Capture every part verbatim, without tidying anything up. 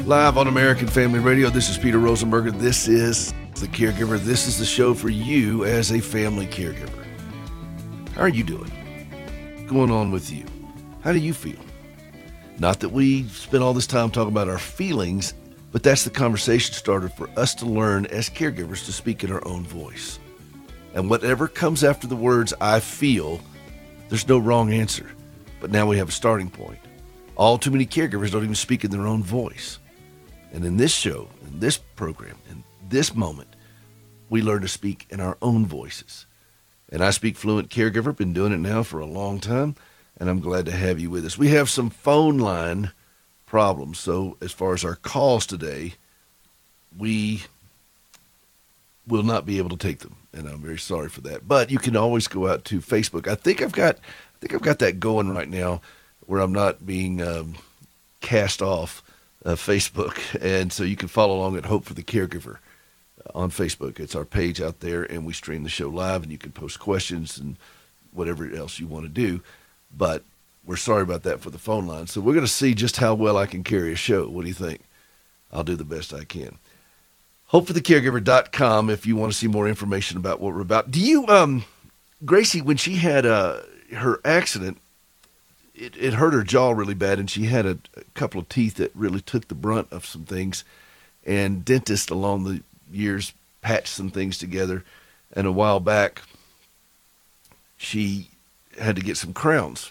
Live on American Family Radio, this is Peter Rosenberger. This is The Caregiver. This is the show for you as a family caregiver. How are you doing? What's going on with you? How do you feel? Not that we spend all this time talking about our feelings, but that's the conversation starter for us to learn as caregivers to speak in our own voice. And whatever comes after the words, I feel, there's no wrong answer. But now we have a starting point. All too many caregivers don't even speak in their own voice. And in this show, in this program, in this moment, we learn to speak in our own voices. And I speak fluent caregiver, been doing it now for a long time, and I'm glad to have you with us. We have some phone line problems. So as far as our calls today, we will not be able to take them, and I'm very sorry for that. But you can always go out to Facebook. I think I've got, I think I've got that going right now, where I'm not being um, cast off uh, Facebook, and so you can follow along at Hope for the Caregiver uh, on Facebook. It's our page out there, and we stream the show live, and you can post questions and whatever else you want to do. But we're sorry about that for the phone line. So we're going to see just how well I can carry a show. What do you think? I'll do the best I can. hope for the caregiver dot com if you want to see more information about what we're about. Do you, um, Gracie, when she had uh, her accident, It, it hurt her jaw really bad, and she had a, a couple of teeth that really took the brunt of some things. And dentists along the years patched some things together. And a while back, she had to get some crowns.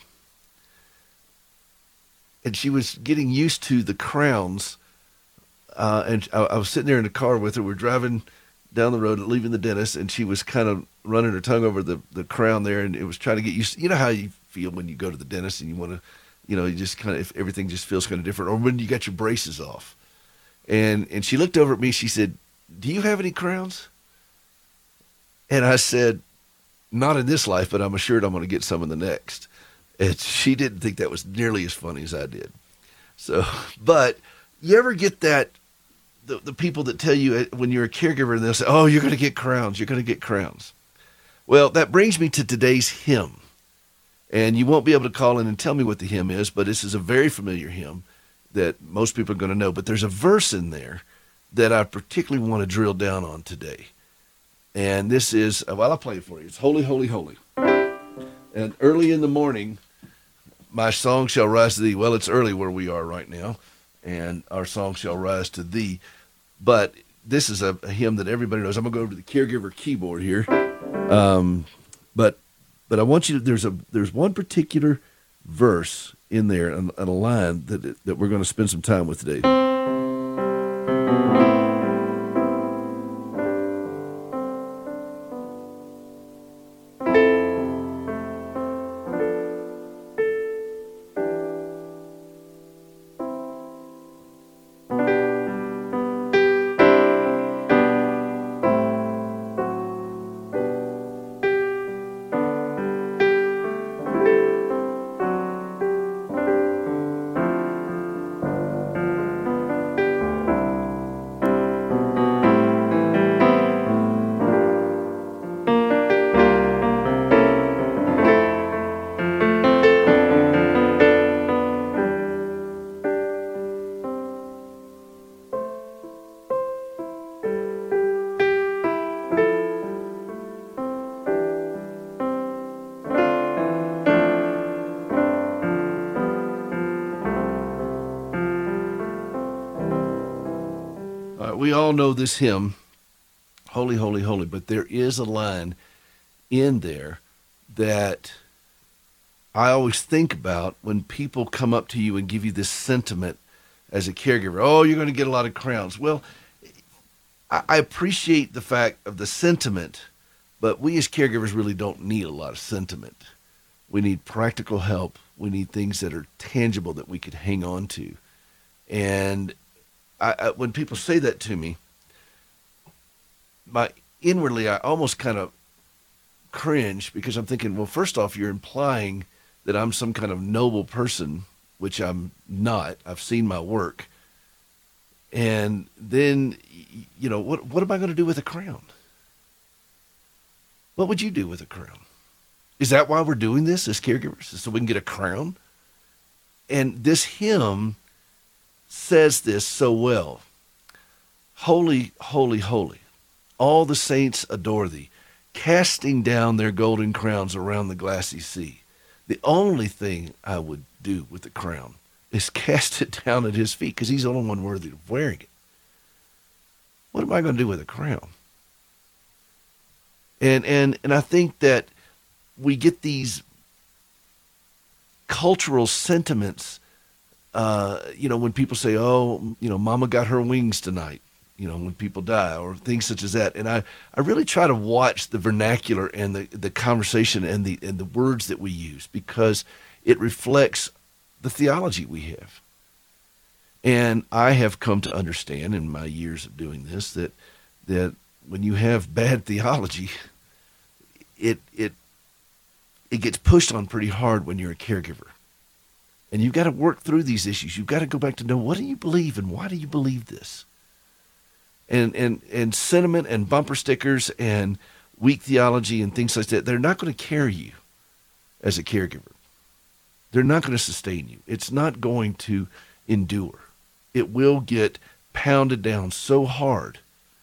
And she was getting used to the crowns. Uh, and I, I was sitting there in the car with her. We're driving down the road, leaving the dentist, and she was kind of running her tongue over the, the crown there, and it was trying to get used to, you know how you feel when you go to the dentist and you want to, you know, you just kind of, if everything just feels kind of different, or when you got your braces off. And, and she looked over at me, she said, do you have any crowns? And I said, not in this life, but I'm assured I'm going to get some in the next. And she didn't think that was nearly as funny as I did. So, but you ever get that, the, the people that tell you when you're a caregiver and they'll say, oh, you're going to get crowns, you're going to get crowns. Well, that brings me to today's hymn. And you won't be able to call in and tell me what the hymn is, but this is a very familiar hymn that most people are going to know. But there's a verse in there that I particularly want to drill down on today. And this is, well, I'll play it for you. It's Holy, Holy, Holy. And early in the morning, my song shall rise to thee. Well, it's early where we are right now, and our song shall rise to thee. But this is a, a hymn that everybody knows. I'm going to go over to the caregiver keyboard here. Um, but But I want you to, there's a, there's one particular verse in there and, and a line that, that we're going to spend some time with today. We all know this hymn, Holy, Holy, Holy, but there is a line in there that I always think about when people come up to you and give you this sentiment as a caregiver. Oh, you're going to get a lot of crowns. Well, I, I appreciate the fact of the sentiment, but we as caregivers really don't need a lot of sentiment. We need practical help. We need things that are tangible that we could hang on to. And I, I, when people say that to me, my inwardly, I almost kind of cringe because I'm thinking, well, first off, you're implying that I'm some kind of noble person, which I'm not. I've seen my work. And then, you know, what what am I going to do with a crown? What would you do with a crown? Is that why we're doing this as caregivers? So we can get a crown? And this hymn says this so well. Holy, holy, holy. All the saints adore thee, casting down their golden crowns around the glassy sea. The only thing I would do with the crown is cast it down at his feet, because he's the only one worthy of wearing it. What am I going to do with a crown? And and and I think that we get these cultural sentiments, uh, you know, when people say, oh, you know, mama got her wings tonight, you know, when people die, or things such as that. And I, I really try to watch the vernacular and the, the conversation and the and the words that we use, because it reflects the theology we have. And I have come to understand in my years of doing this that that when you have bad theology, it it it gets pushed on pretty hard when you're a caregiver. And you've got to work through these issues. You've got to go back to know, what do you believe and why do you believe this? And and and sentiment and bumper stickers and weak theology and things like that, they're not going to carry you as a caregiver. They're not going to sustain you. It's not going to endure. It will get pounded down so hard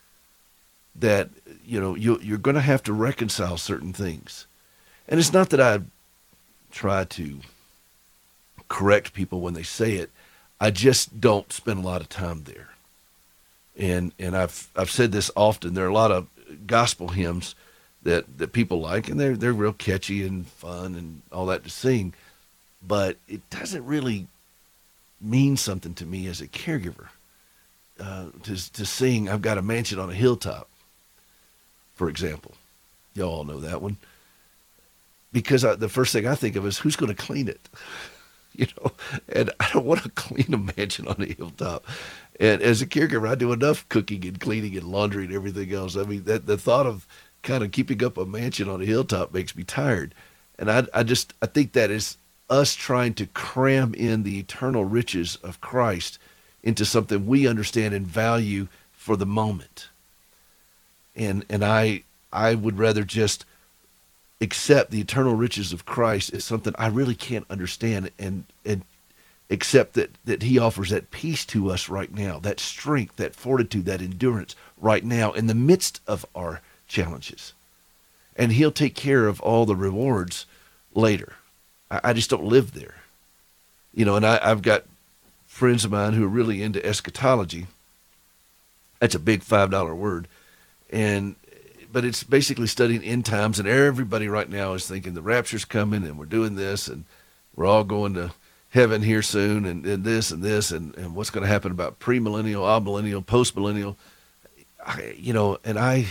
that, you know, you, you're going to have to reconcile certain things. And it's not that I try to correct people when they say it. I just don't spend a lot of time there. And and I've I've said this often. There are a lot of gospel hymns that, that people like, and they're they're real catchy and fun and all that to sing, but it doesn't really mean something to me as a caregiver uh, to to sing "I've Got a Mansion on a Hilltop," for example. Y'all all know that one, because I, the first thing I think of is, who's going to clean it? You know, and I don't want to clean a mansion on a hilltop. And as a caregiver, I do enough cooking and cleaning and laundry and everything else. I mean, that the thought of kind of keeping up a mansion on a hilltop makes me tired. And I, I just, I think that is us trying to cram in the eternal riches of Christ into something we understand and value for the moment. And and I I would rather just accept the eternal riches of Christ as something I really can't understand, and and accept that, that he offers that peace to us right now, that strength, that fortitude, that endurance right now in the midst of our challenges. And he'll take care of all the rewards later. I, I just don't live there. You know, and I, I've got friends of mine who are really into eschatology. That's a big five dollar word. And but it's basically studying end times, and everybody right now is thinking the rapture's coming and we're doing this and we're all going to heaven here soon, and, and this and this and, and what's going to happen about premillennial, amillennial, postmillennial. I, you know, and I,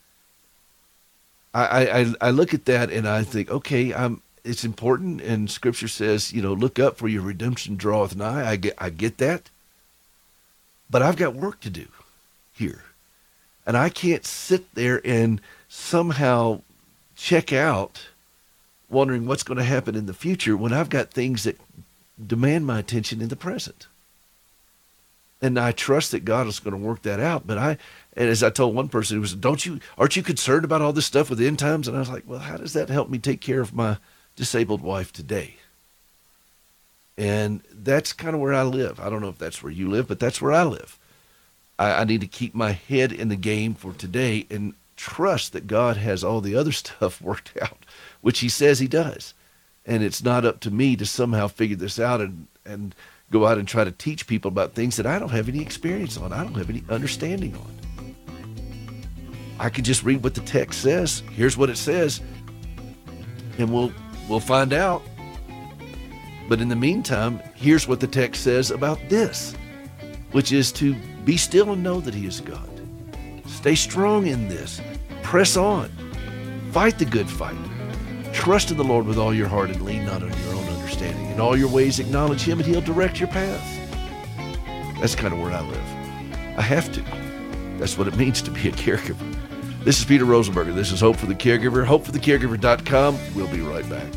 I, I, I look at that and I think, okay, I'm, it's important, and Scripture says, you know, look up for your redemption draweth nigh. I get, I get that, but I've got work to do here. And I can't sit there and somehow check out wondering what's going to happen in the future when I've got things that demand my attention in the present. And I trust that God is going to work that out. But I, and as I told one person, who was, don't you, aren't you concerned about all this stuff with the end times? And I was like, well, how does that help me take care of my disabled wife today? And that's kind of where I live. I don't know if that's where you live, but that's where I live. I need to keep my head in the game for today and trust that God has all the other stuff worked out, which he says he does. And it's not up to me to somehow figure this out and, and go out and try to teach people about things that I don't have any experience on. I don't have any understanding on. I can just read what the text says. Here's what it says, and we'll we'll find out. But in the meantime, here's what the text says about this, which is to be still and know that he is God. Stay strong in this. Press on. Fight the good fight. Trust in the Lord with all your heart and lean not on your own understanding. In all your ways acknowledge him and he'll direct your path. That's kind of where I live. I have to. That's what it means to be a caregiver. This is Peter Rosenberger. This is Hope for the Caregiver. hope for the caregiver dot com. We'll be right back.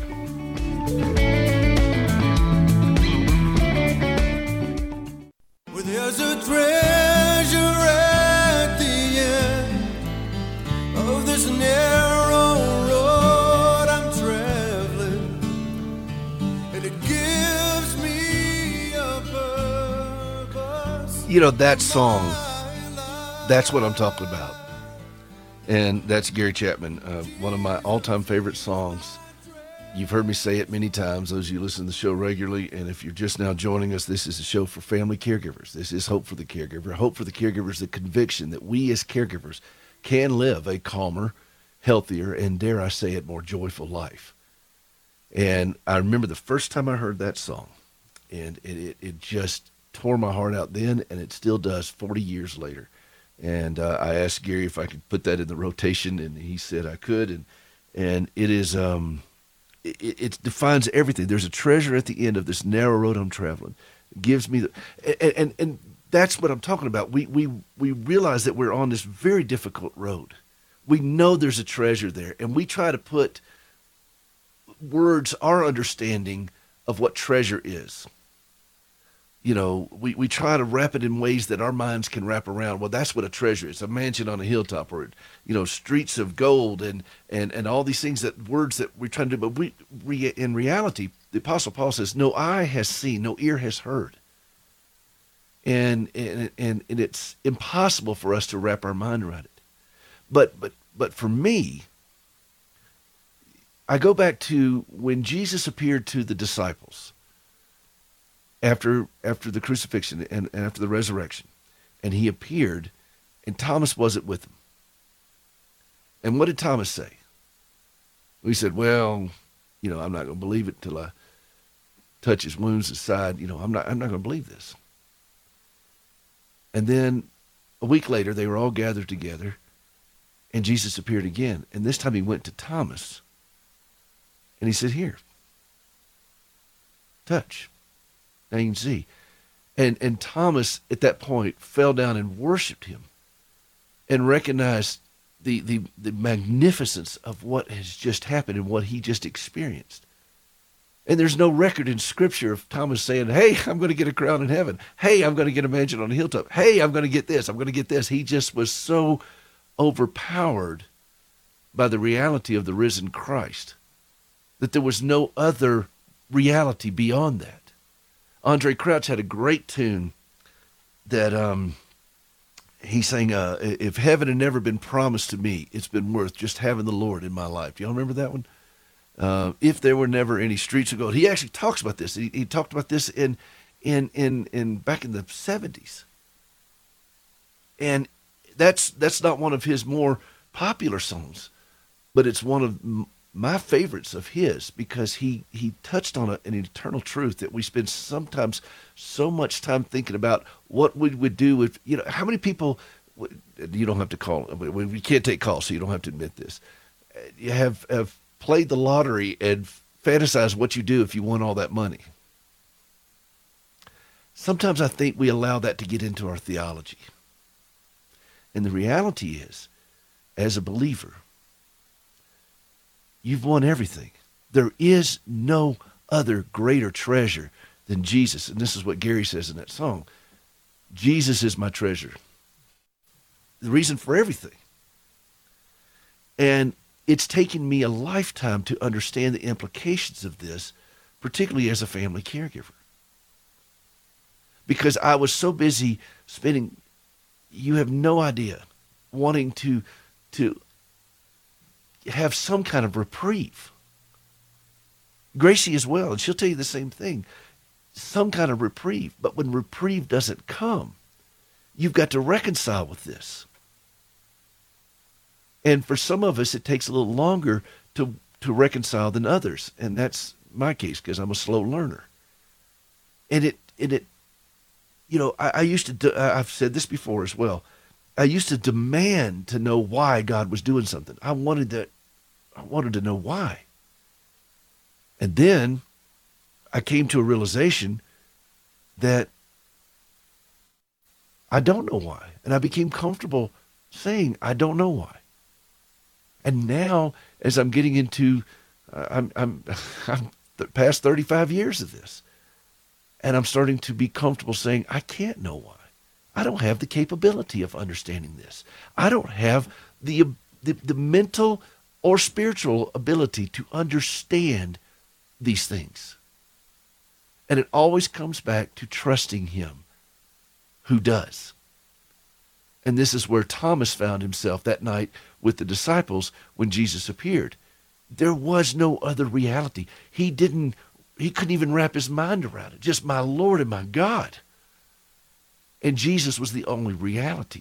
There's a treasure at the end of this narrow road I'm traveling, and it gives me a purpose. You know, that song, that's what I'm talking about. And that's Gary Chapman, uh, one of my all-time favorite songs. You've heard me say it many times, those of you listen to the show regularly, and if you're just now joining us, this is a show for family caregivers. This is Hope for the Caregiver. Hope for the Caregivers, the conviction that we as caregivers can live a calmer, healthier, and dare I say it, more joyful life. And I remember the first time I heard that song, and it, it, it just tore my heart out then, and it still does forty years later. And uh, I asked Gary if I could put that in the rotation, and he said I could. And and it is um, it, it defines everything. There's a treasure at the end of this narrow road I'm traveling. It gives me the and, and and that's what I'm talking about. We we we realize that we're on this very difficult road. We know there's a treasure there, and we try to put words, our understanding of what treasure is. You know, we, we try to wrap it in ways that our minds can wrap around. Well, that's what a treasure is, a mansion on a hilltop, or, you know, streets of gold, and, and, and all these things, that words that we're trying to do. But we, we, in reality, the Apostle Paul says, no eye has seen, no ear has heard. And, and, and, and it's impossible for us to wrap our mind around it. But, but, but for me, I go back to when Jesus appeared to the disciples after after the crucifixion and, and after the resurrection, and he appeared, and Thomas wasn't with him. And what did Thomas say? He said, well, you know, I'm not going to believe it until I touch his wounds, his side. You know, I'm not I'm not going to believe this. And then a week later, they were all gathered together, and Jesus appeared again. And this time he went to Thomas, and he said, here, touch. Now you can see. And and Thomas, at that point, fell down and worshiped him and recognized the, the, the magnificence of what has just happened and what he just experienced. And there's no record in Scripture of Thomas saying, hey, I'm going to get a crown in heaven. Hey, I'm going to get a mansion on a hilltop. Hey, I'm going to get this. I'm going to get this. He just was so overpowered by the reality of the risen Christ that there was no other reality beyond that. Andre Crouch had a great tune that um, he sang, uh, if heaven had never been promised to me, it's been worth just having the Lord in my life. Do y'all remember that one? Uh, if there were never any streets of gold. He actually talks about this. He, he talked about this in, in, in, in back in the seventies. And that's, that's not one of his more popular songs, but it's one of my favorites of his, because he, he touched on a, an eternal truth that we spend sometimes so much time thinking about what we would do if, you know, how many people, you don't have to call, we can't take calls, so you don't have to admit this. You have, have played the lottery and fantasized what you do if you won all that money. Sometimes I think we allow that to get into our theology. And the reality is, as a believer, you've won everything. There is no other greater treasure than Jesus. And this is what Gary says in that song. Jesus is my treasure. The reason for everything. And it's taken me a lifetime to understand the implications of this, particularly as a family caregiver. Because I was so busy spending, you have no idea, wanting to, to have some kind of reprieve. Gracie as well, and she'll tell you the same thing. Some kind of reprieve. But when reprieve doesn't come, you've got to reconcile with this. And for some of us, it takes a little longer to, to reconcile than others. And that's my case, because I'm a slow learner. And it, and it, you know, I, I used to, do, I've said this before as well. I used to demand to know why God was doing something. I wanted that. I wanted to know why. And then I came to a realization that I don't know why. And I became comfortable saying, I don't know why. And now, as I'm getting into, uh, I'm, I'm, I'm the past thirty-five years of this, and I'm starting to be comfortable saying, I can't know why. I don't have the capability of understanding this. I don't have the, the, the mental or spiritual ability to understand these things. And it always comes back to trusting him who does. And this is where Thomas found himself that night with the disciples when Jesus appeared. There was no other reality. He didn't, he couldn't even wrap his mind around it. Just my Lord and my God. And Jesus was the only reality.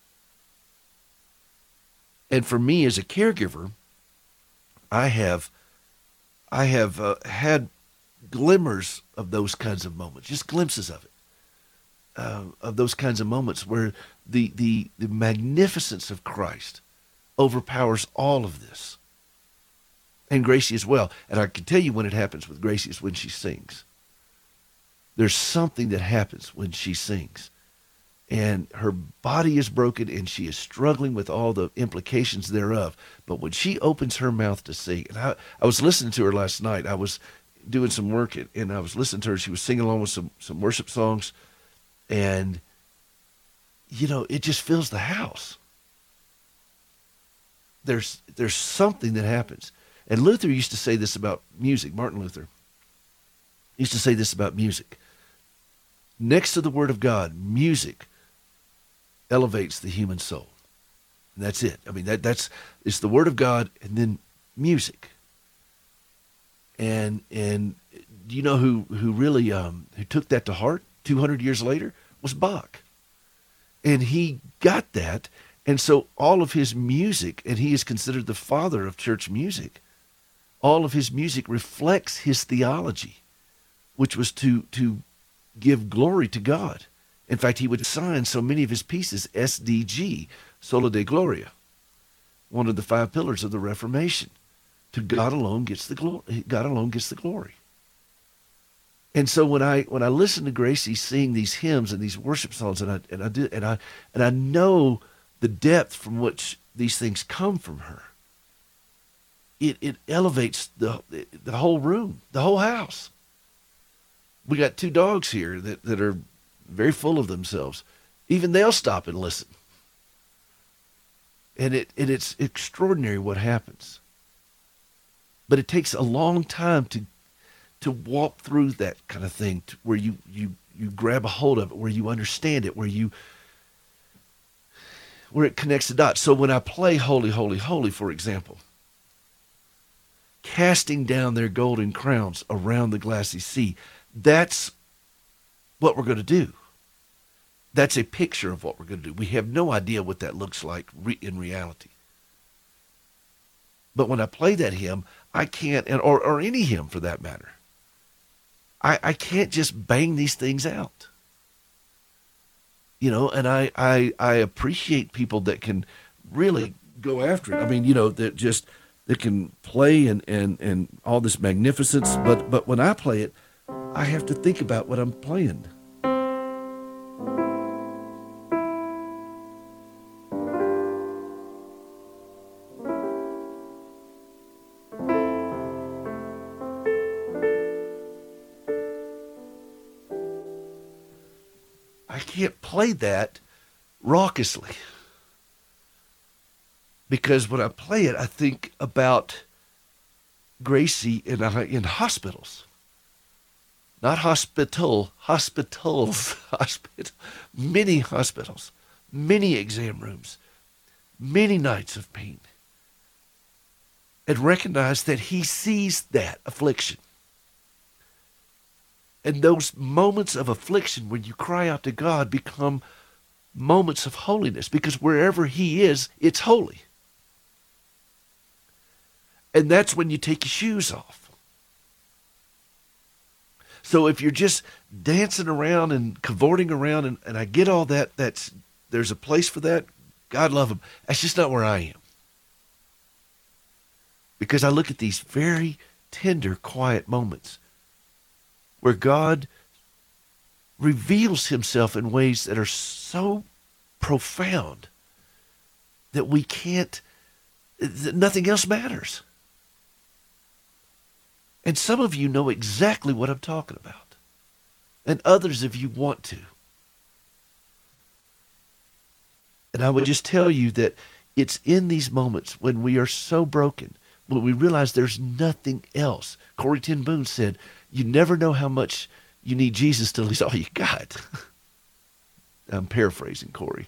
And for me as a caregiver, I have, I have uh, had glimmers of those kinds of moments, just glimpses of it, uh, of those kinds of moments where the, the, the magnificence of Christ overpowers all of this. And Gracie as well. And I can tell you when it happens with Gracie is when she sings. There's something that happens when she sings. And her body is broken and she is struggling with all the implications thereof. But when she opens her mouth to sing, and I, I was listening to her last night. I was doing some work and, and I was listening to her. She was singing along with some, some worship songs. And, you know, it just fills the house. There's, there's something that happens. And Luther used to say this about music. Martin Luther used to say this about music. Next to the Word of God, music elevates the human soul. And that's it. I mean, that that's it's the Word of God and then music. And and do you know who who really um, who took that to heart two hundred years later? Was Bach. And he got that. And so all of his music, and he is considered the father of church music, all of his music reflects his theology, which was to to give glory to God. In fact, he would assign so many of his pieces S D G, Sola Deo Gloria, one of the five pillars of the Reformation. To God alone gets the glory. God alone gets the glory. And so when I when I listen to Gracie sing these hymns and these worship songs, and I and I do and I and I know the depth from which these things come from her, it it elevates the the whole room, the whole house. We got two dogs here that, that are very full of themselves. Even they'll stop and listen. And it and it's extraordinary what happens. But it takes a long time to to walk through that kind of thing, to where you, you, you grab a hold of it, where you understand it, where you where it connects the dots. So when I play Holy, Holy, Holy, for example, casting down their golden crowns around the glassy sea, that's what we're going to do. That's a picture of what we're going to do. We have no idea what that looks like re- in reality. But when I play that hymn, I can't, and or, or any hymn for that matter, I, I can't just bang these things out. You know, and I, I, I appreciate people that can really go after it. I mean, you know, that just, that can play and, and, and all this magnificence. But, but when I play it, I have to think about what I'm playing. I can't play that raucously, because when I play it, I think about Gracie in, uh, in hospitals. Not hospital, hospitals, hospital, many hospitals, many exam rooms, many nights of pain. And recognize that he sees that affliction. And those moments of affliction when you cry out to God become moments of holiness, because wherever he is, it's holy. And that's when you take your shoes off. So if you're just dancing around and cavorting around, and, and I get all that, that's there's a place for that, God love him. That's just not where I am. Because I look at these very tender, quiet moments where God reveals himself in ways that are so profound that we can't, that nothing else matters. And some of you know exactly what I'm talking about. And others of you want to. And I would just tell you that it's in these moments when we are so broken, when we realize there's nothing else. Corrie ten Boom said, you never know how much you need Jesus till he's all you got. I'm paraphrasing, Corey.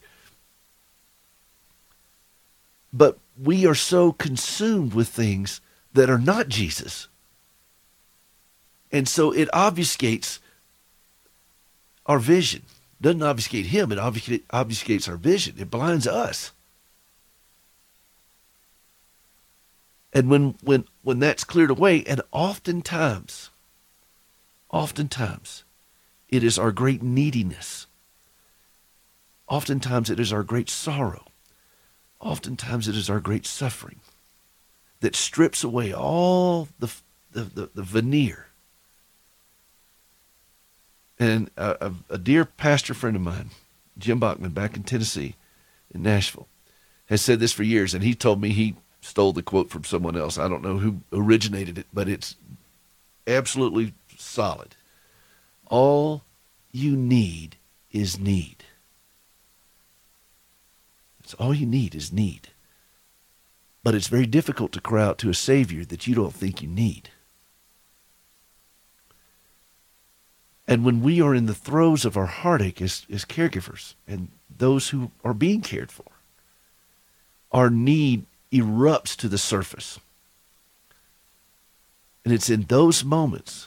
But we are so consumed with things that are not Jesus. And so it obfuscates our vision. Doesn't obfuscate him, it obfuscates our vision. It blinds us. And when when when that's cleared away, and oftentimes, oftentimes, it is our great neediness. Oftentimes it is our great sorrow. Oftentimes it is our great suffering that strips away all the the, the, the veneer. And a, a, a dear pastor friend of mine, Jim Bachman, back in Tennessee, in Nashville, has said this for years, and he told me he stole the quote from someone else. I don't know who originated it, but it's absolutely solid. All you need is need. It's all you need is need. But it's very difficult to cry out to a Savior that you don't think you need. And when we are in the throes of our heartache as, as caregivers and those who are being cared for, our need erupts to the surface. And it's in those moments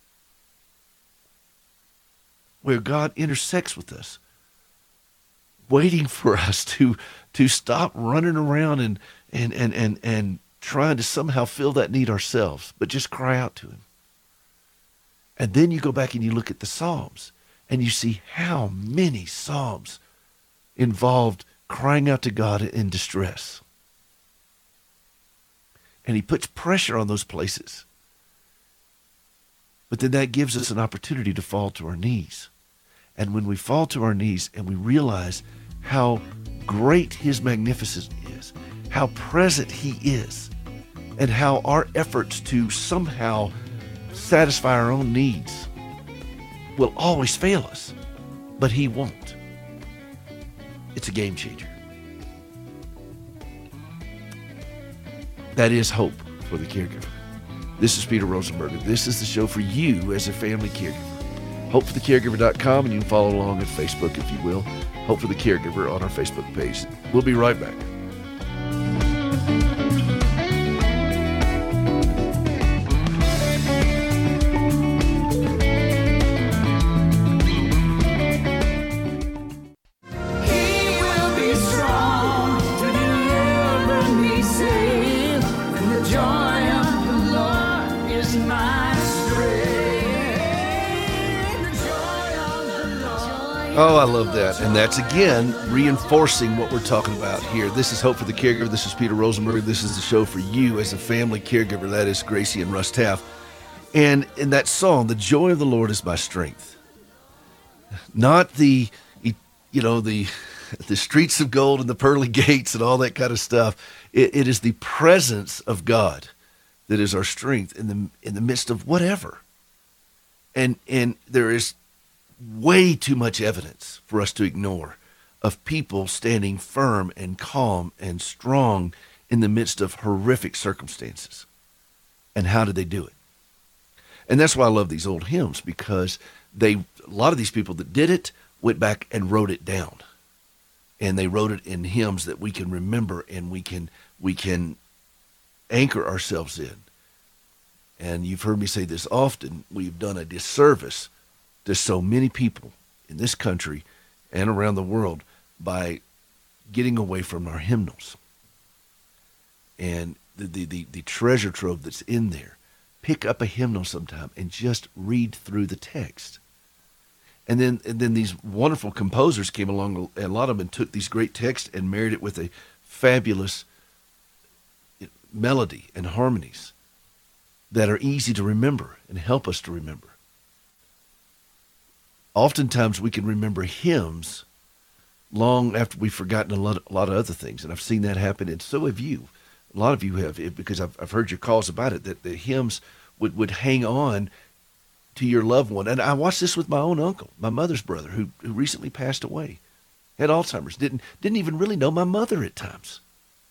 where God intersects with us, waiting for us to to stop running around and and and and, and trying to somehow fill that need ourselves, but just cry out to him. And then you go back and you look at the Psalms, and you see how many Psalms involved crying out to God in distress. And he puts pressure on those places. But then that gives us an opportunity to fall to our knees. And when we fall to our knees and we realize how great his magnificence is, how present he is, and how our efforts to somehow satisfy our own needs will always fail us, but he won't. It's a game changer. That is hope for the caregiver. This is Peter Rosenberger. This is the show for you as a family caregiver. hope for the caregiver dot com, and you can follow along at Facebook if you will. Hope for the Caregiver on our Facebook page. We'll be right back. Oh, I love that. And that's, again, reinforcing what we're talking about here. This is Hope for the Caregiver. This is Peter Rosenberg. This is the show for you as a family caregiver. That is Gracie and Russ Taff. And in that song, the joy of the Lord is my strength. Not the, you know, the the streets of gold and the pearly gates and all that kind of stuff. It, it is the presence of God that is our strength in the in the midst of whatever. And and there is way too much evidence for us to ignore of people standing firm and calm and strong in the midst of horrific circumstances. And how did they do it? And that's why I love these old hymns, because they, a lot of these people that did it went back and wrote it down. And they wrote it in hymns that we can remember and we can we can anchor ourselves in. And you've heard me say this often, we've done a disservice to so many people in this country and around the world by getting away from our hymnals. And the, the, the, the treasure trove that's in there. Pick up a hymnal sometime and just read through the text. And then and then these wonderful composers came along, and a lot of them took these great texts and married it with a fabulous melody and harmonies that are easy to remember and help us to remember. Oftentimes we can remember hymns long after we've forgotten a lot, a lot of other things. And I've seen that happen, and so have you. A lot of you have, because I've, I've heard your calls about it, that the hymns would, would hang on to your loved one. And I watched this with my own uncle, my mother's brother, who, who recently passed away, had Alzheimer's, didn't, didn't even really know my mother at times.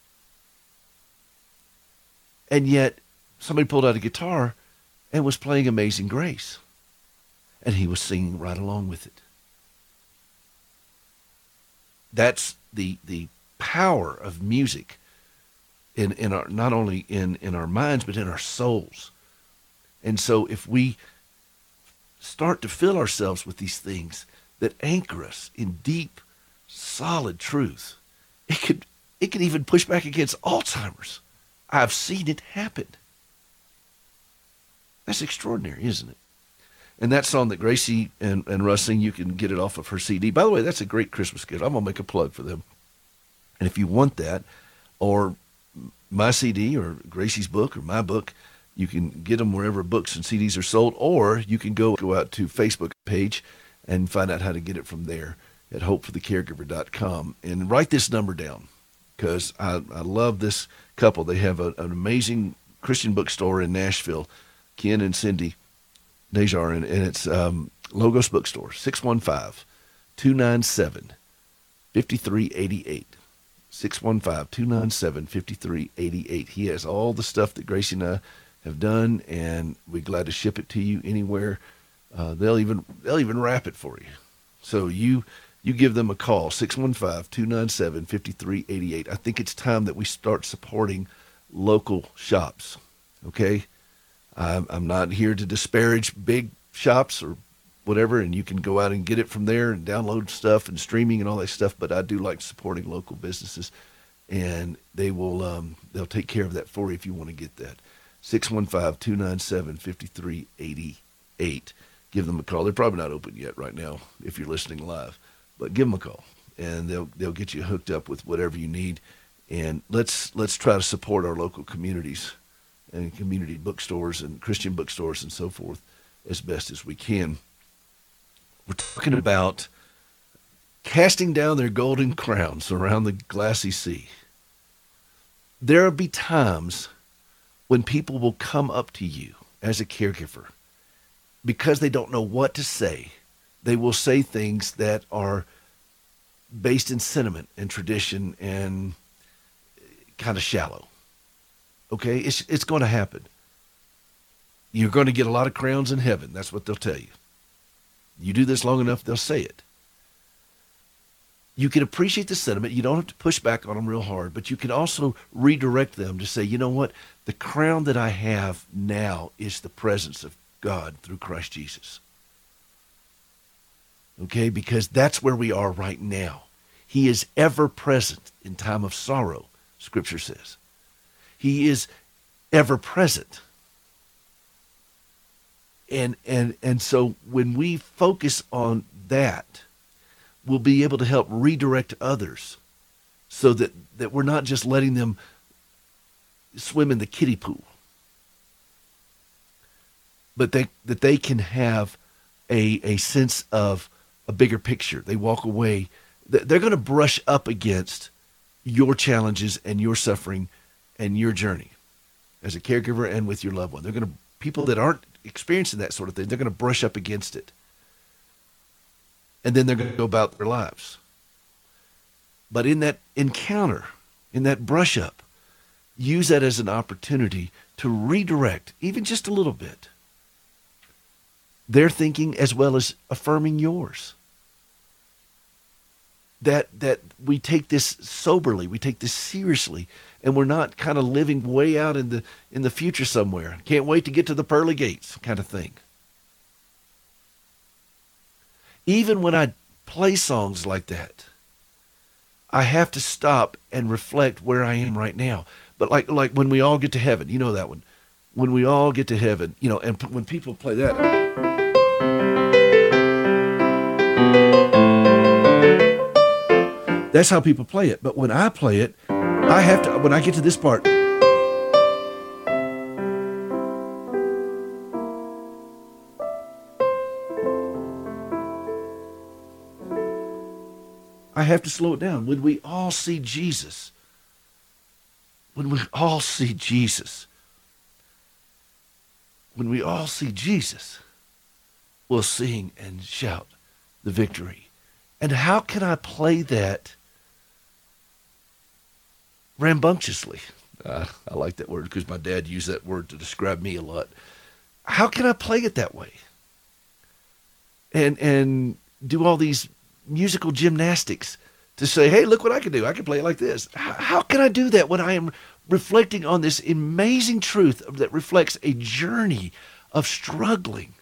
And yet somebody pulled out a guitar and was playing Amazing Grace. And he was singing right along with it. That's the the power of music in, in our, not only in, in our minds, but in our souls. And so if we start to fill ourselves with these things that anchor us in deep, solid truth, it could it could even push back against Alzheimer's. I've seen it happen. That's extraordinary, isn't it? And that song that Gracie and, and Russ sing, you can get it off of her C D. By the way, that's a great Christmas gift. I'm going to make a plug for them. And if you want that, or my C D, or Gracie's book, or my book, you can get them wherever books and C Ds are sold, or you can go, go out to Facebook page and find out how to get it from there at hope for the caregiver dot com. And write this number down, because I, I love this couple. They have a, an amazing Christian bookstore in Nashville, Ken and Cindy Dejar, and, and it's um, Logos Bookstore, six one five, two nine seven, five three eight eight. six one five, two nine seven, five three eight eight. He has all the stuff that Gracie and I have done, and we're glad to ship it to you anywhere. Uh, they'll even they'll even wrap it for you. So you you give them a call, six one five, two nine seven, five three eight eight. I think it's time that we start supporting local shops, okay? I'm, I'm not here to disparage big shops or whatever, and you can go out and get it from there and download stuff and streaming and all that stuff, but I do like supporting local businesses, and they will um, they'll take care of that for you if you want to get that. six one five, two nine seven, five three eight eight. Give them a call. They're probably not open yet right now if you're listening live, but give them a call, and they'll they'll get you hooked up with whatever you need. And let's let's try to support our local communities and community bookstores and Christian bookstores and so forth as best as we can. We're talking about casting down their golden crowns around the glassy sea. There will be times when people will come up to you as a caregiver because they don't know what to say. They will say things that are based in sentiment and tradition and kind of shallow. Okay, it's it's going to happen. You're going to get a lot of crowns in heaven. That's what they'll tell you. You do this long enough, they'll say it. You can appreciate the sentiment. You don't have to push back on them real hard, but you can also redirect them to say, you know what? The crown that I have now is the presence of God through Christ Jesus. Okay, because that's where we are right now. He is ever present in time of sorrow, Scripture says. He is ever present. And and and so when we focus on that, we'll be able to help redirect others so that, that we're not just letting them swim in the kiddie pool, but they, that they can have a, a sense of a bigger picture. They walk away. They're going to brush up against your challenges and your suffering and your journey as a caregiver and with your loved one. They're going to, people that aren't experiencing that sort of thing, they're going to brush up against it. And then they're going to go about their lives. But in that encounter, in that brush up, use that as an opportunity to redirect, even just a little bit, their thinking as well as affirming yours. That that we take this soberly, we take this seriously, and we're not kind of living way out in the in the future somewhere. Can't wait to get to the pearly gates kind of thing. Even when I play songs like that, I have to stop and reflect where I am right now. But like like when we all get to heaven, you know that one. When we all get to heaven, you know, and p- when people play that, that's how people play it. But when I play it, I have to, when I get to this part, I have to slow it down. When we all see Jesus, when we all see Jesus, when we all see Jesus, we'll sing and shout the victory. And how can I play that rambunctiously? Uh, I like that word because my dad used that word to describe me a lot. How can I play it that way? And and do all these musical gymnastics to say, hey, look what I can do. I can play it like this. How, how can I do that when I am reflecting on this amazing truth that reflects a journey of struggling?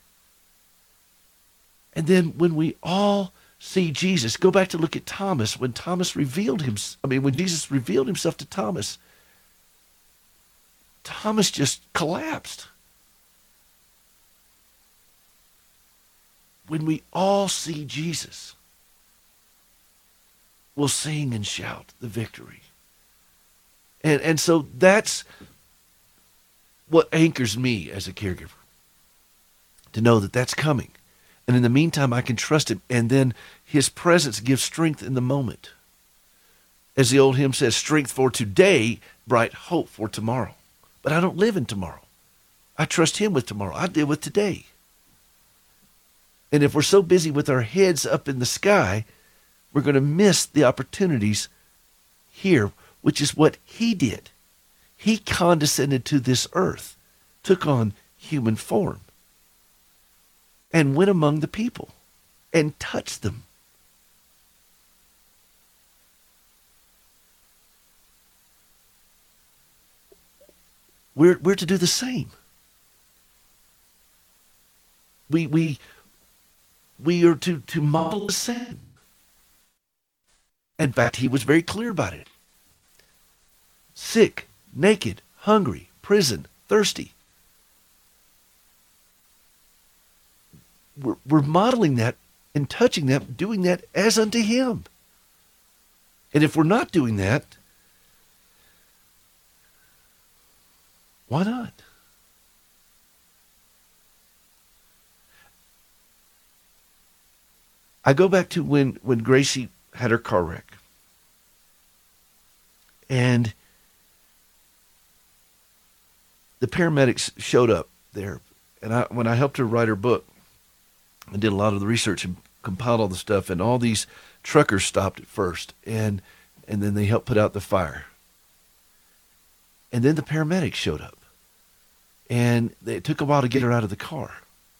And then when we all see Jesus, go back to look at Thomas. When Thomas revealed him, I mean, when Jesus revealed himself to Thomas, Thomas just collapsed. When we all see Jesus, we'll sing and shout the victory. And, and so that's what anchors me as a caregiver, to know that that's coming. And in the meantime, I can trust him. And then his presence gives strength in the moment. As the old hymn says, strength for today, bright hope for tomorrow. But I don't live in tomorrow. I trust him with tomorrow. I deal with today. And if we're so busy with our heads up in the sky, we're going to miss the opportunities here, which is what he did. He condescended to this earth, took on human form, and went among the people and touched them. We're, we're to do the same. We, we, we are to, to model the same. In fact, he was very clear about it. Sick, naked, hungry, prison, thirsty. We're, we're modeling that and touching that, doing that as unto him. And if we're not doing that, why not? I go back to when, when Gracie had her car wreck. And the paramedics showed up there. And I, when I helped her write her book, I did a lot of the research and compiled all the stuff, and all these truckers stopped at first, and and then they helped put out the fire. And then the paramedics showed up, and it took a while to get her out of the car.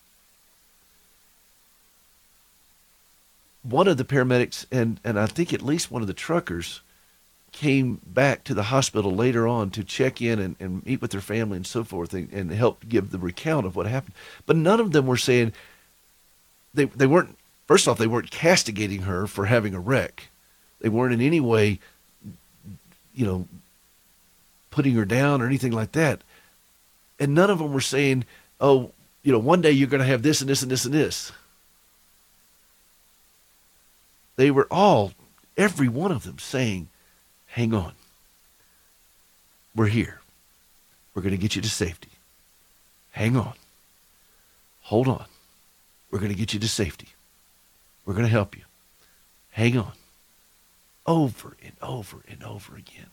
One of the paramedics, and, and I think at least one of the truckers, came back to the hospital later on to check in and, and meet with their family and so forth, and, and help give the recount of what happened. But none of them were saying, they they weren't, first off, they weren't castigating her for having a wreck. They weren't in any way, you know, putting her down or anything like that. And none of them were saying, oh, you know, one day you're going to have this and this and this and this. They were all, every one of them, saying, hang on. We're here. We're going to get you to safety. Hang on. Hold on. We're going to get you to safety. We're going to help you. Hang on. Over and over and over again.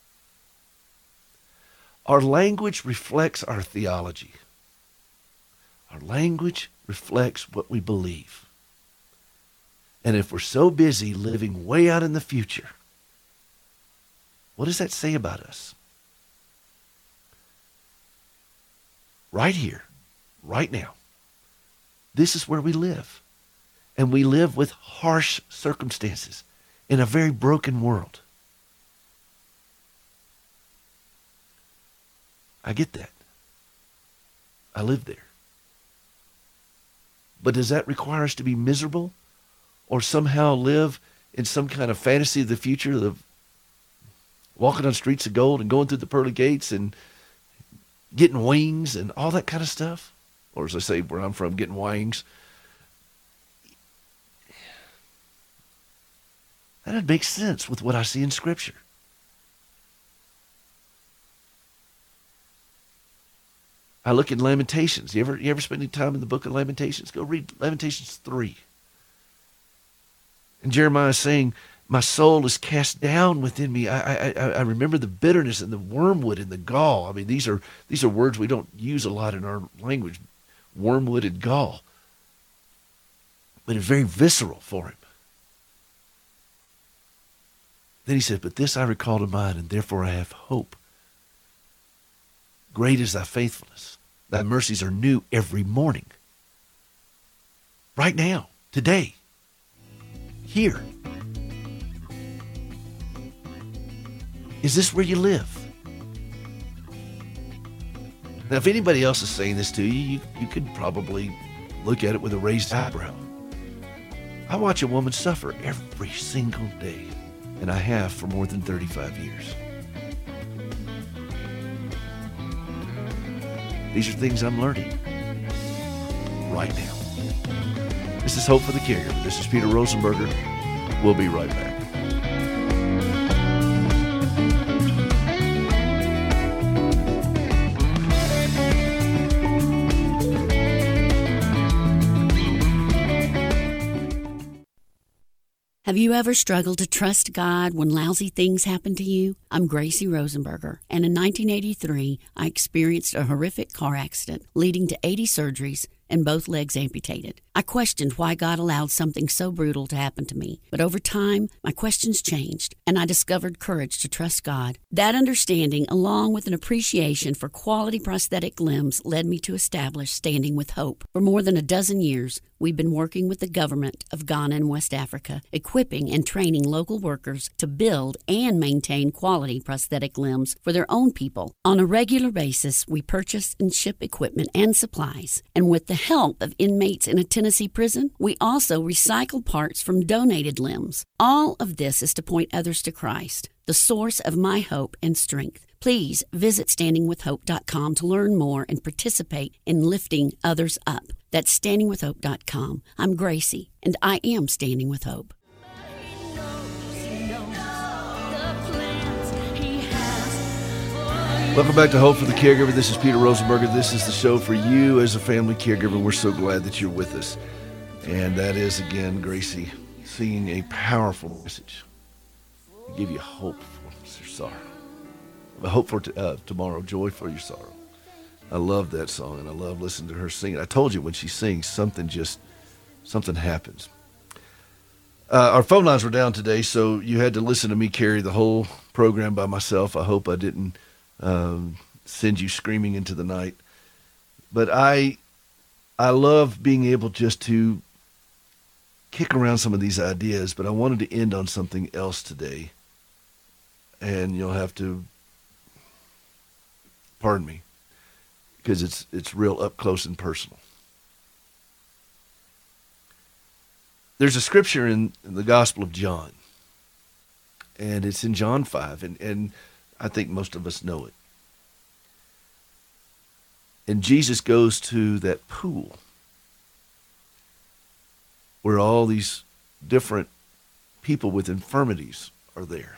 Our language reflects our theology. Our language reflects what we believe. And if we're so busy living way out in the future, what does that say about us? Right here, right now. This is where we live. And we live with harsh circumstances in a very broken world. I get that. I live there. But does that require us to be miserable or somehow live in some kind of fantasy of the future of walking on streets of gold and going through the pearly gates and getting wings and all that kind of stuff? Or as I say where I'm from, getting wings. That doesn't make sense with what I see in Scripture. I look at Lamentations. You ever, you ever spend any time in the book of Lamentations? Go read Lamentations three. And Jeremiah is saying, my soul is cast down within me. I, I, I remember the bitterness and the wormwood and the gall. I mean, these are, these are words we don't use a lot in our language. Wormwood and gall. But it's very visceral for him. Then he said, but this I recall to mind, and therefore I have hope. Great is thy faithfulness. Thy mercies are new every morning. Right now, today, here. Is this where you live? Now, if anybody else is saying this to you, you, you could probably look at it with a raised eyebrow. I watch a woman suffer every single day, and I have for more than thirty-five years. These are things I'm learning right now. This is Hope for the Caregiver. This is Peter Rosenberger. We'll be right back. Have you ever struggled to trust God when lousy things happen to you? I'm Gracie Rosenberger, and in nineteen eighty-three, I experienced a horrific car accident leading to eighty surgeries and both legs amputated. I questioned why God allowed something so brutal to happen to me, but over time, my questions changed, and I discovered courage to trust God. That understanding, along with an appreciation for quality prosthetic limbs, led me to establish Standing with Hope. For more than a dozen years, we've been working with the government of Ghana and West Africa, equipping and training local workers to build and maintain quality prosthetic limbs for their own people. On a regular basis, we purchase and ship equipment and supplies, and with the help of inmates in a Tennessee prison, we also recycle parts from donated limbs. All of this is to point others to Christ, the source of my hope and strength. Please visit standing with hope dot com to learn more and participate in lifting others up. That's standing with hope dot com. I'm Gracie, and I am Standing with Hope. Welcome back to Hope for the Caregiver. This is Peter Rosenberger. This is the show for you as a family caregiver. We're so glad that you're with us. And that is, again, Gracie singing a powerful message to give you hope for your sorrow. A hope for t- uh, tomorrow, joy for your sorrow. I love that song, and I love listening to her sing it. I told you, when she sings, something just, something happens. Uh, our phone lines were down today, so you had to listen to me carry the whole program by myself. I hope I didn't um, send you screaming into the night. But I, I love being able just to kick around some of these ideas, but I wanted to end on something else today. And you'll have to pardon me, because it's it's real up close and personal. There's a scripture in, in the Gospel of John, and it's in John five, and, and I think most of us know it. And Jesus goes to that pool where all these different people with infirmities are there.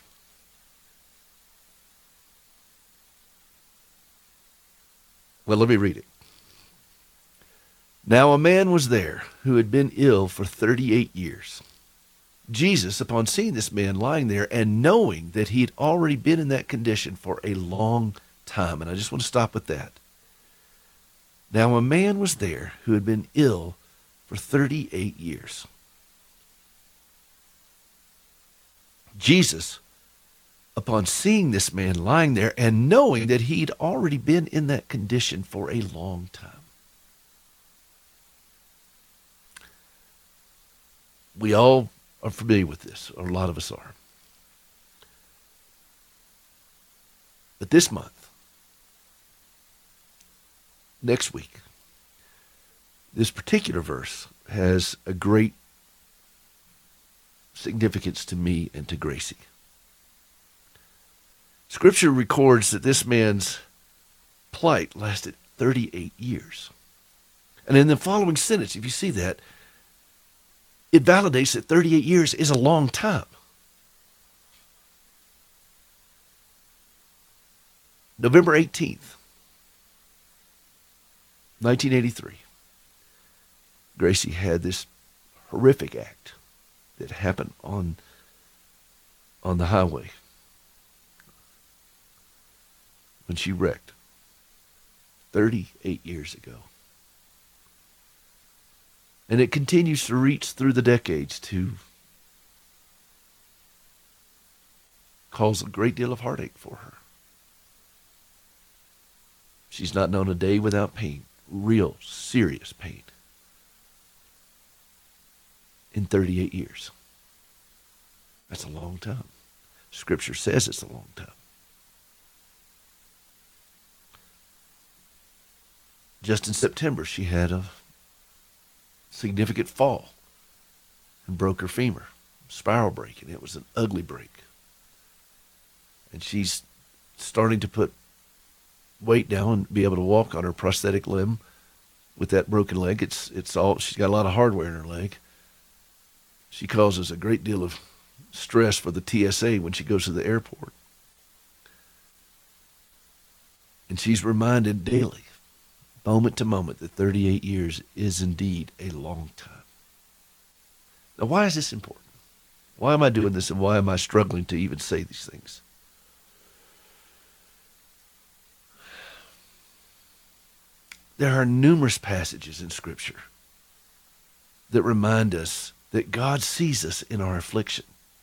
Well, let me read it. Now a man was there who had been ill for thirty-eight years. Jesus, upon seeing this man lying there and knowing that he had already been in that condition for a long time, and I just want to stop with that. Now a man was there who had been ill for thirty-eight years. Jesus, upon seeing this man lying there and knowing that he'd already been in that condition for a long time. We all are familiar with this, or a lot of us are. But this month, next week, this particular verse has a great significance to me and to Gracie. Scripture records that this man's plight lasted thirty-eight years. And in the following sentence, if you see that, it validates that thirty-eight years is a long time. November eighteenth, nineteen eighty-three, Gracie had this horrific act that happened on, on the highway when she wrecked thirty-eight years ago. And it continues to reach through the decades to cause a great deal of heartache for her. She's not known a day without pain, real, serious pain, in thirty-eight years. That's a long time. Scripture says it's a long time. Just in September, she had a significant fall and broke her femur, spiral break, and it was an ugly break. And she's starting to put weight down and be able to walk on her prosthetic limb with that broken leg. It's it's all she's got a lot of hardware in her leg. She causes a great deal of stress for the T S A when she goes to the airport. And she's reminded daily, moment to moment, that thirty-eight years is indeed a long time. Now, why is this important? Why am I doing this, and why am I struggling to even say these things? There are numerous passages in Scripture that remind us that God sees us in our affliction.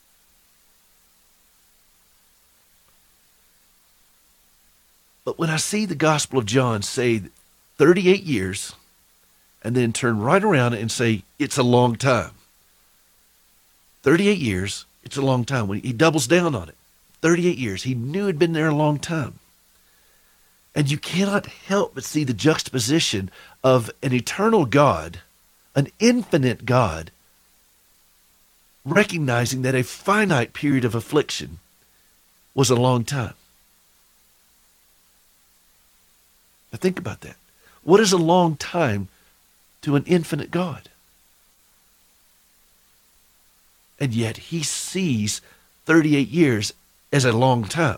But when I see the Gospel of John say thirty-eight years and then turn right around and say it's a long time. thirty-eight years, it's a long time. When he doubles down on it. thirty-eight years. He knew he'd been there a long time. And you cannot help but see the juxtaposition of an eternal God, an infinite God, recognizing that a finite period of affliction was a long time. Now think about that. What is a long time to an infinite God? And yet he sees thirty-eight years as a long time.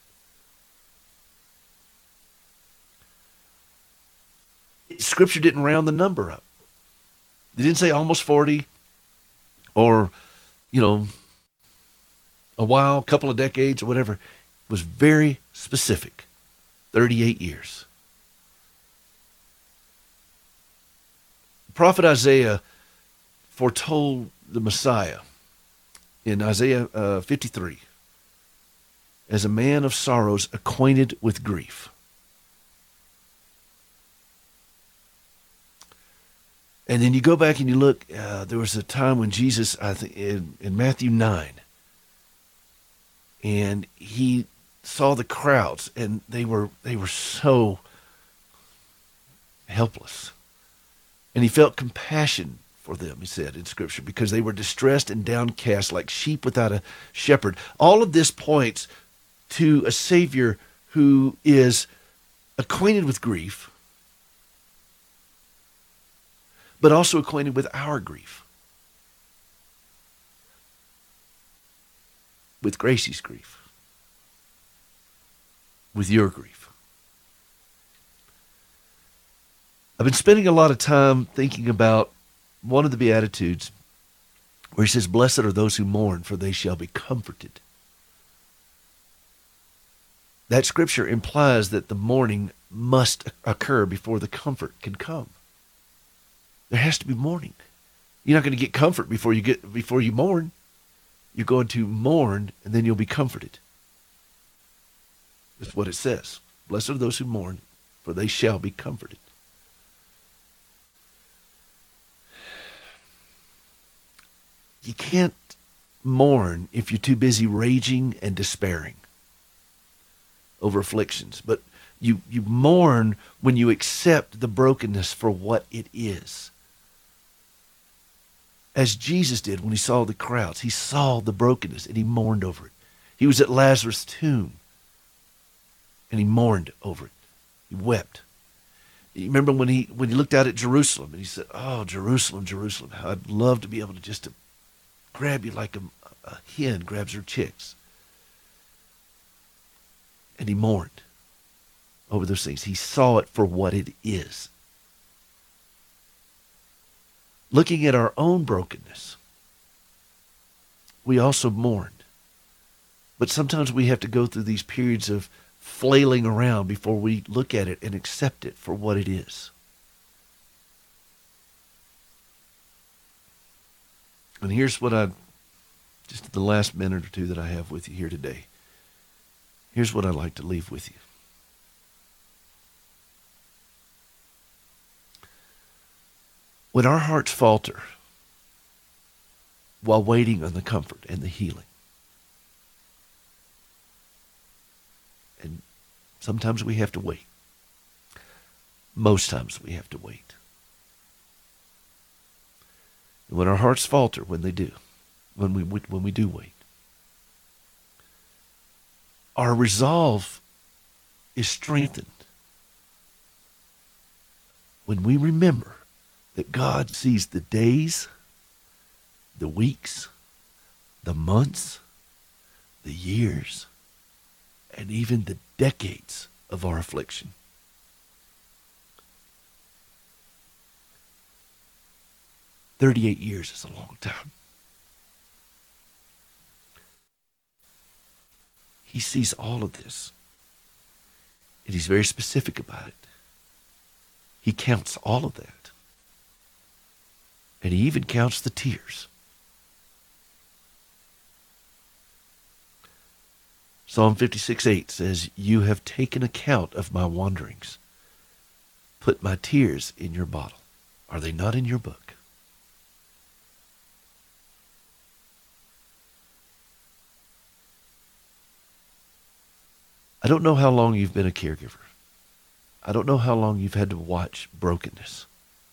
Scripture didn't round the number up. They didn't say almost forty or, you know, a while, a couple of decades or whatever. It was very specific. thirty-eight years. The prophet Isaiah foretold the Messiah in Isaiah uh, fifty-three as a man of sorrows, acquainted with grief. And then you go back and you look, uh, there was a time when Jesus, I think in, in Matthew nine, and he saw the crowds, and they were they were so helpless. And he felt compassion for them, he said in Scripture, because they were distressed and downcast like sheep without a shepherd. All of this points to a Savior who is acquainted with grief, but also acquainted with our grief, with Gracie's grief, with your grief. I've been spending a lot of time thinking about one of the Beatitudes where he says, "Blessed are those who mourn, for they shall be comforted." That scripture implies that the mourning must occur before the comfort can come. There has to be mourning. You're not going to get comfort before you get before you mourn. You're going to mourn, and then you'll be comforted. That's what it says. Blessed are those who mourn, for they shall be comforted. You can't mourn if you're too busy raging and despairing over afflictions. But you, you mourn when you accept the brokenness for what it is. As Jesus did when he saw the crowds. He saw the brokenness and he mourned over it. He was at Lazarus' tomb and he mourned over it. He wept. You remember when he when he looked out at Jerusalem and he said, "Oh, Jerusalem, Jerusalem, how I'd love to be able to just to grab you like a, a hen grabs her chicks." And he mourned over those things. He saw it for what it is. Looking at our own brokenness, we also mourned. But sometimes we have to go through these periods of flailing around before we look at it and accept it for what it is. And here's what I, just the last minute or two that I have with you here today. Here's what I'd like to leave with you. When our hearts falter while waiting on the comfort and the healing, and sometimes we have to wait, most times we have to wait. And when our hearts falter, when they do, when we when we do wait, our resolve is strengthened when we remember that God sees the days, the weeks, the months, the years, and even the decades of our affliction. thirty-eight years is a long time. He sees all of this. And he's very specific about it. He counts all of that. And he even counts the tears. Psalm fifty-six eight says, "You have taken account of my wanderings. Put my tears in your bottle. Are they not in your book?" I don't know how long you've been a caregiver. I don't know how long you've had to watch brokenness.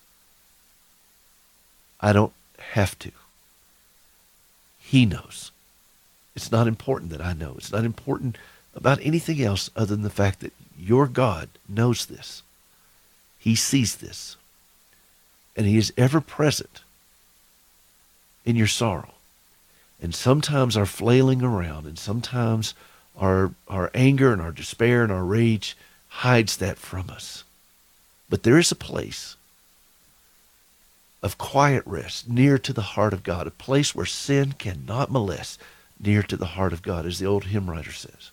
I don't have to. He knows. It's not important that I know. It's not important about anything else other than the fact that your God knows this. He sees this. And he is ever present in your sorrow. And sometimes our flailing around, and sometimes our our anger and our despair and our rage hides that from us. But there is a place of quiet rest near to the heart of God, a place where sin cannot molest, near to the heart of God, as the old hymn writer says.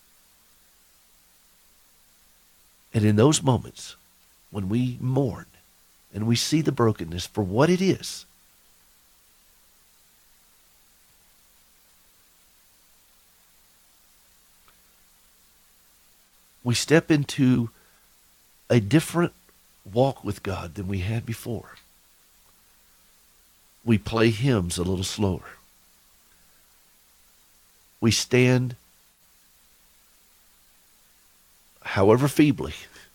And in those moments, when we mourn and we see the brokenness for what it is, we step into a different walk with God than we had before. We play hymns a little slower. We stand, however feebly,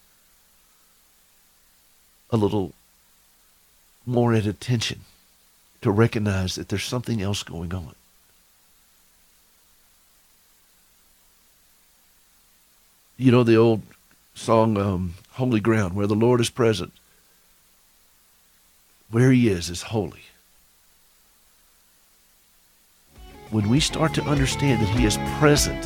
a little more at attention to recognize that there's something else going on. You know the old song, um, Holy Ground, where the Lord is present. Where he is is holy. When we start to understand that he is present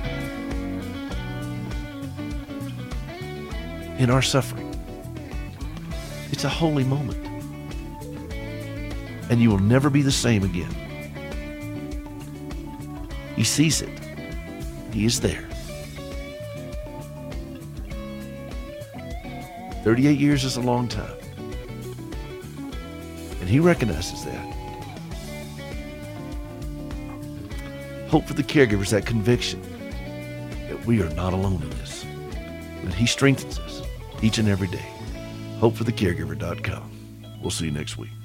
in our suffering, it's a holy moment. And you will never be the same again. He sees it. He is there. thirty-eight years is a long time. And he recognizes that. Hope for the caregivers, that conviction that we are not alone in this. That he strengthens us each and every day. hope for the caregiver dot com. We'll see you next week.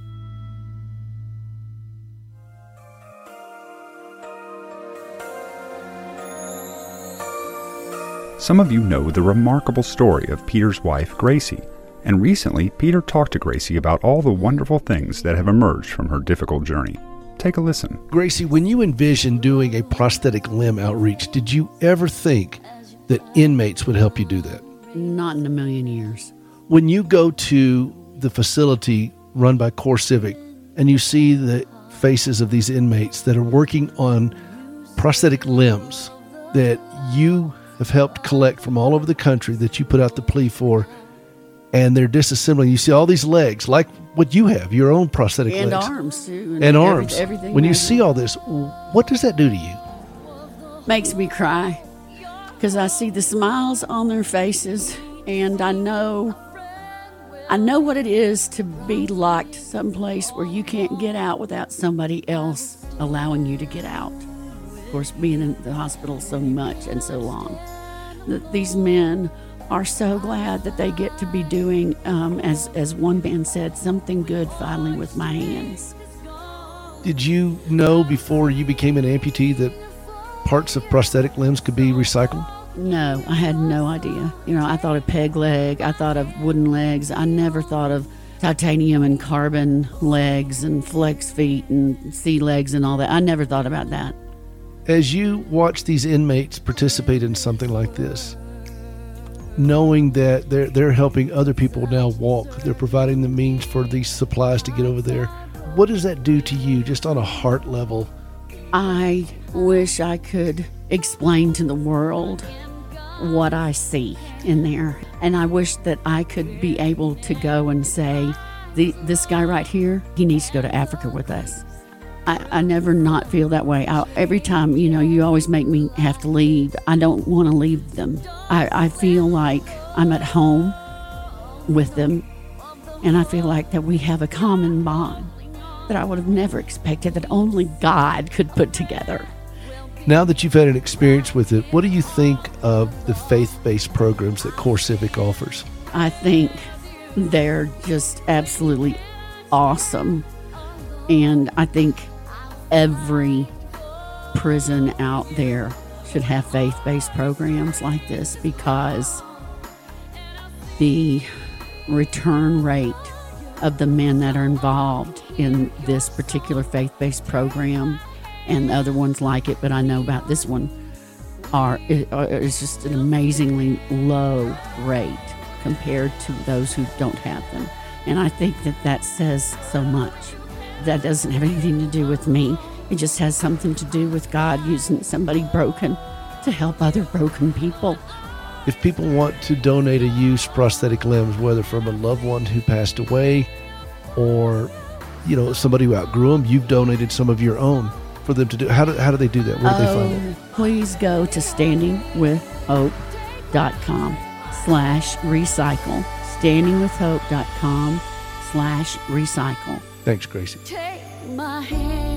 Some of you know the remarkable story of Peter's wife, Gracie, and recently Peter talked to Gracie about all the wonderful things that have emerged from her difficult journey. Take a listen. Gracie, when you envisioned doing a prosthetic limb outreach, did you ever think that inmates would help you do that? Not in a million years. When you go to the facility run by CoreCivic and you see the faces of these inmates that are working on prosthetic limbs that you have helped collect from all over the country, that you put out the plea for, and they're disassembling. You see all these legs, like what you have, your own prosthetic and legs. Arms, too. And, and every, arms. Everything. When you see all this, what does that do to you? Makes me cry, because I see the smiles on their faces, and I know, I know what it is to be locked someplace where you can't get out without somebody else allowing you to get out. Of course, being in the hospital so much and so long. That these men are so glad that they get to be doing, um, as, as one man said, something good finally with my hands. Did you know before you became an amputee that parts of prosthetic limbs could be recycled? No, I had no idea. You know, I thought of peg leg, I thought of wooden legs. I never thought of titanium and carbon legs and flex feet and sea legs and all that. I never thought about that. As you watch these inmates participate in something like this, knowing that they're they're helping other people now walk, they're providing the means for these supplies to get over there, what does that do to you just on a heart level? I wish I could explain to the world what I see in there. And I wish that I could be able to go and say, the, this guy right here, he needs to go to Africa with us. I, I never not feel that way. I, every time, you know, you always make me have to leave. I don't want to leave them. I, I feel like I'm at home with them, and I feel like that we have a common bond that I would have never expected, that only God could put together. Now that you've had an experience with it, what do you think of the faith-based programs that CoreCivic offers? I think they're just absolutely awesome. And I think every prison out there should have faith-based programs like this, because the return rate of the men that are involved in this particular faith-based program and the other ones like it, but I know about this one, are is just an amazingly low rate compared to those who don't have them. And I think that that says so much. That doesn't have anything to do with me. It just has something to do with God using somebody broken to help other broken people. If people want to donate a used prosthetic limbs, whether from a loved one who passed away or, you know, somebody who outgrew them, you've donated some of your own for them to do. How do, how do they do that? Where do oh, they find it? Please go to standing with hope dot com slash recycle. standing with hope dot com slash recycle. Thanks, Gracie. Take my hand.